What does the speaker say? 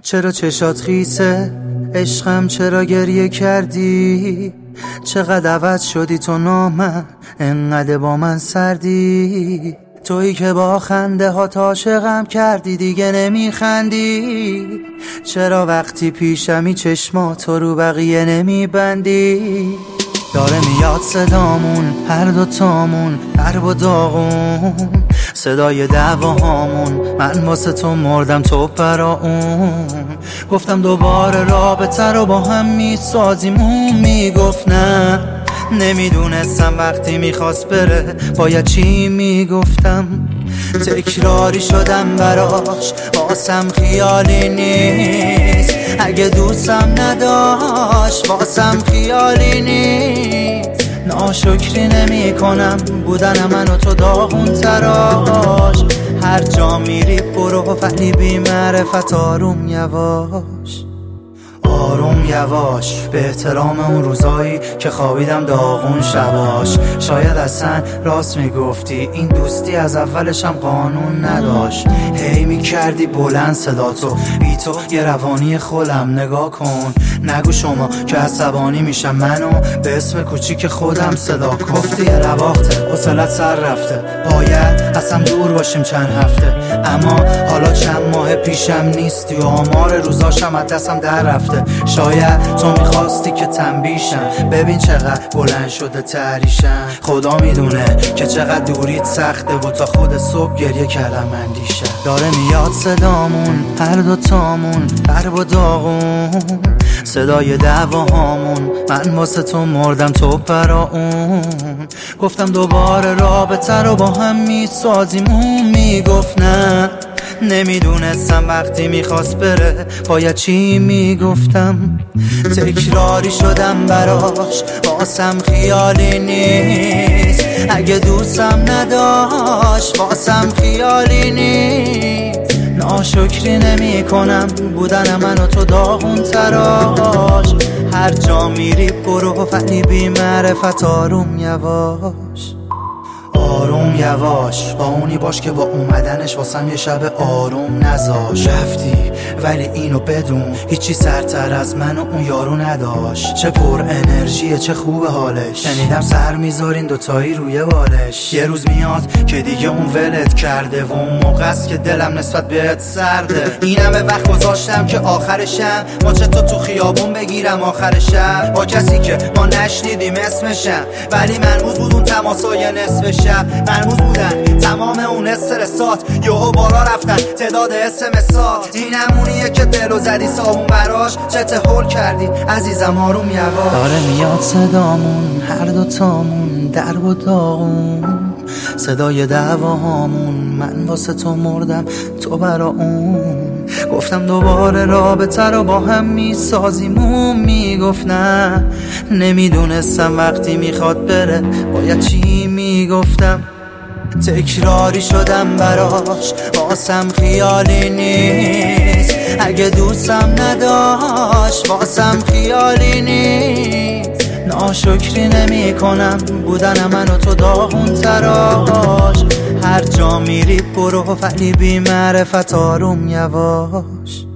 چرا چشات خیسه عشقم، چرا گریه کردی؟ چقدر عوض شدی تو نامم، انقدر با من سردی. تویی که با خنده ها عاشقم کردی دیگه نمیخندی. چرا وقتی پیشمی چشماتو رو بقیه نمیبندی؟ داره میاد صدامون هر دوتامون درب و داغون، صدای دعواهامون، من واسه تو مردم تو برا اون. گفتم دوباره رابطه رو با هم میسازیم، اون میگفت نه. نمیدونستم وقتی میخواست بره باید چی میگفتم. تکراری شدم براش، واسم خیالی نیست. اگه دوستم نداشت واسم خیالی نیست. ناشکری نمی کنم بودن من و تو داغون تراش. هر جا میری برو ولی بی معرفت آروم یواش، آروم یواش. به احترام اون روزایی که خوابیدم داغون شباش. شاید اصلا راست میگفتی این دوستی از اولش هم قانون نداشت. هی میکردی بلند صداتو، بی تو یه روانی خودم نگاه کن. نگو شما که عصبانی میشم، منو به اسم کوچیک خودم صدا کن. گفتی یه نواخته حوصلت سر رفته، باید اصلا دور باشیم چند هفته. اما حالا چند ماه پیشم نیستی و آمار روزاشم از دستم در رفته. شاید تو میخواستی که تنبیشم، ببین چقدر بلند شده تحریشم. خدا میدونه که چقدر دوریت سخته و تا خود صبح گریه کردم اندیشم. داره میاد صدامون هر دوتامون درب و داغون، صدای دعواهامون، من واسه تو مردم تو برا اون. گفتم دوباره رابطه رو با هم میسازیم، اون میگفت نه. نمیدونستم وقتی میخواست بره باید چی میگفتم. تکراری شدم براش، واسم خیالی نیست. اگه دوستم نداشت واسم خیالی نیست. ناشکری نمی کنم بودن من و تو داغون تراش. هر جا میری برو ولی بی معرفت آروم یواش، آروم یواش. با اونی باش که با اومدنش واسم یه شب آروم نذاش. رفتی ولی اینو بدون هیچی سرتر از من و اون یارو نداشت. چه پر انرژیه چه خوب حالش، شنیدم سر میذارین دوتایی روی بالش. یه روز میاد که دیگه اون ولت کرده و اون موقع است که دلم نسبت بهت سرده. این همه وقت گذاشتم که آخرشم ماچه تو خیابون بگیرم آخر شب، با کسی که ما نشنیدیم اسمشم. ولی مرموز بود اون تماسای نصف شب، مرموز بودن تمام اون استرسات. یهو بالا رفتن تعداد اسمسات. این همونیه که دلو زدی صابون براش، چته هول کردی عزیزم آروم یواش. داره میاد صدامون هر دوتامون درب و داغون، صدای دعواهامون، من واسه تو مردم تو برا اون. گفتم دوباره رابطه رو با هم میسازیم، اون میگفت نه. نمیدونستم وقتی میخواد بره باید چی میگفتم. تکراری شدم براش، واسم خیالی نیست. اگه دوستم نداشت واسم خیالی نیست. ناشکری نمی کنم بودن من و تو داغون تراش. هر جا میری برو ولی بی معرفت آروم یواش.